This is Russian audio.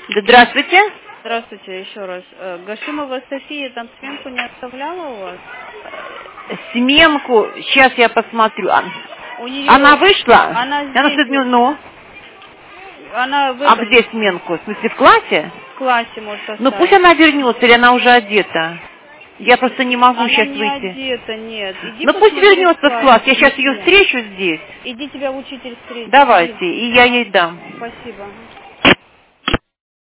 Да, здравствуйте. Здравствуйте еще раз. Гашимова София там сменку не оставляла у вас? Сменку, сейчас я посмотрю. У нее... Она вышла? Она Она здесь... что-то, ну. Она в А этом... где сменку? В смысле, в классе? В классе может оставить. Ну пусть она вернется, или она уже одета. Я просто не могу Она сейчас не выйти. одета, нет. Иди Ну пусть посмотри вернется в класс. Я сейчас ее Иди. встречу здесь. Иди тебя учитель встретит. Иди. Давайте, и я ей дам. Спасибо.